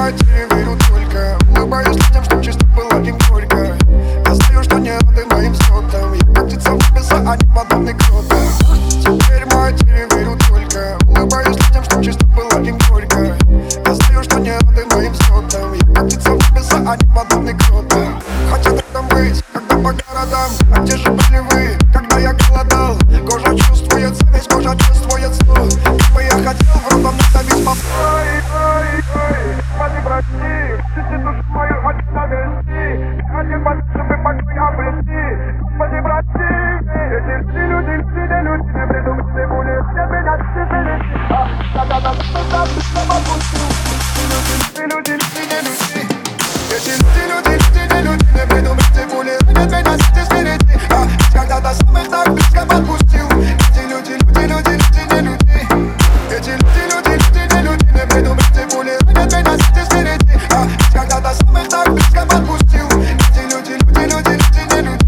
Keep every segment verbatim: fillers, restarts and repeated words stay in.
матери верю только. Улыбаюсь людям, чтоб чисто было им горько. Я знаю, что не рады моим взлетам. Я как птица в небеса, а не подобный кротам. Теперь матери верю только. Улыбаюсь людям, чтоб чисто было им горько. Я знаю, что не рады моим взлетам. Я как птица в небеса, а не подобный кротам. Хотят рядом быть, когда по городам. А где же были вы, когда я голодал? Кожа чувствует зависть, кожа чувствует зло. Как бы я хотел в ротом надавить по... Ой, ой, ой, Господи, прости, чисти душу мою от ненависти. Я хотел понять, чтобы покой обрести. Господи, прости, эти люди, люди, люди, не люди, не придумали боли. Все меня стисили, а, да-да-да, да-да, ты сам опустил. Люди, люди, люди, не люди. Эти люди, люди, люди, не люди, не придумали боли. Нет меня стисили, а, когда-то самых так близко подпустил. Эти люди, люди, люди, люди, не люди. Эти люди, люди, люди, не люди, не придумали боли. Нет меня стисили, а, когда-то самых так близко подпустил. Эти люди, люди, люди, люди, не люди.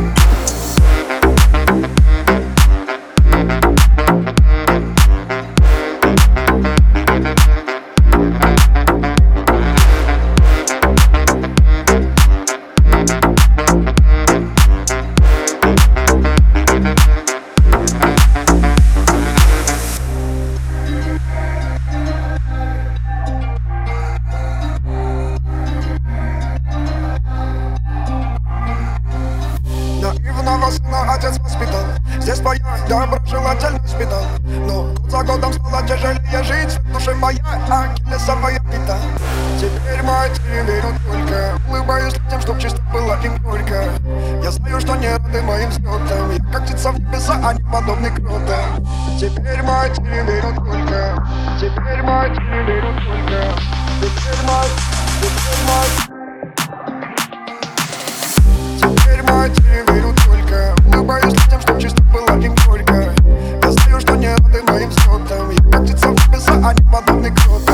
Наивного сына отец воспитал. Здесь твоя доброжелательность питал. Но год за годом стало тяжелее жить. В душе моя ахиллесовая пята. Теперь матери верю только. Улыбаюсь людям, чтоб чисто было им горько. Я знаю, что не рады моим взлетам. Я как птица в небеса, а не подобный кротам. Теперь матери верю только. Теперь матери верю только. Теперь мать, теперь мать. Теперь матери верю только. Улыбаюсь людям, чтоб чисто было им горько. Я знаю, что не рады моим взлетам. Я как птица в небеса, а не подобный крот.